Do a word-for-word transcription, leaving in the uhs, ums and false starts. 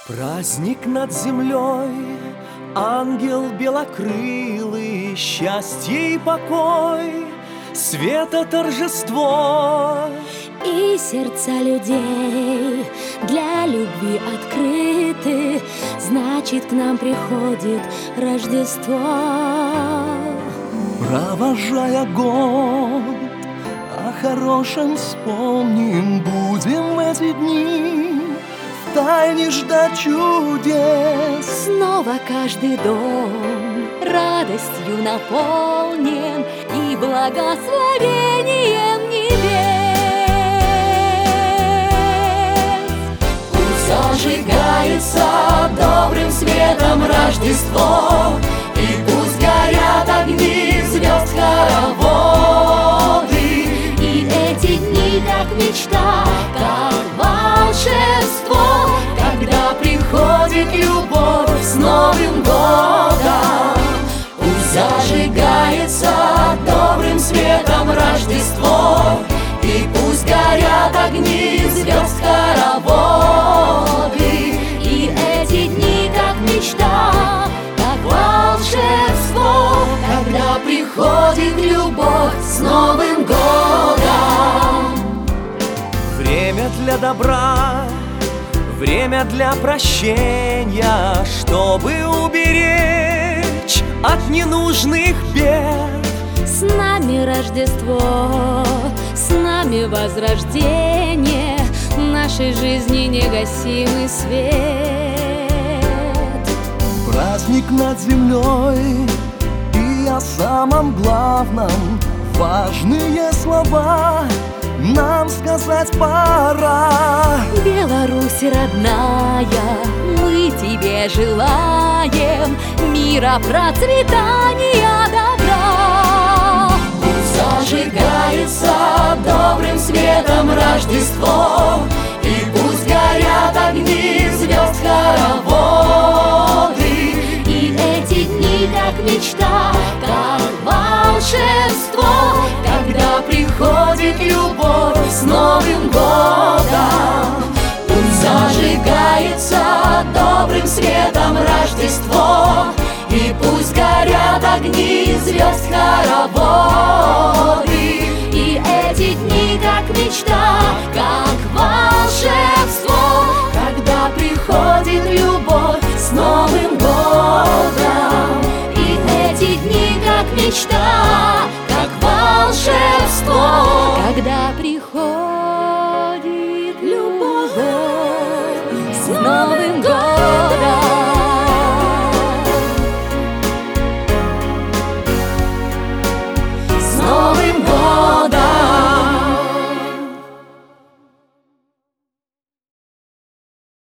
Праздник над землей, ангел белокрылый, счастье и покой, света торжество. И сердца людей для любви открыты, значит, к нам приходит Рождество. Провожая год, о хорошем вспомним, будем в эти дни втайне ждать чудес. Снова каждый дом радостью наполнен и благословением небес. Пусть зажигается добрым светом Рождество, и пусть горят огни звезд хороводы. И эти дни, как мечта, как волшебство, когда приходит любовь с Новым годом. Пусть зажигается добрым светом Рождество, и пусть горят огни звезд хороводы. И эти дни, как мечта, как волшебство, когда приходит любовь с Новым годом. Время для добра, время для прощения, чтобы уберечь от ненужных бед. С нами Рождество, с нами возрождение, в нашей жизни негасимый свет. Праздник над землей, и о самом главном важные слова нам сказать пора. Беларусь родная, мы тебе желаем мира, процветания, добра. Пусть зажигается добрым светом Рождество, и пусть горят огни звезд хороводы. И эти дни, как мечта, как волшебство, когда приходит любовь с Новым годом. Пусть зажигается добрым светом Рождество, и пусть горят огни звезд хороводы. И эти дни, как мечта, как волшебство, когда приходит любовь с Новым годом. И эти дни, как мечта, как волшебство, когда приходит любовь с Новым годом.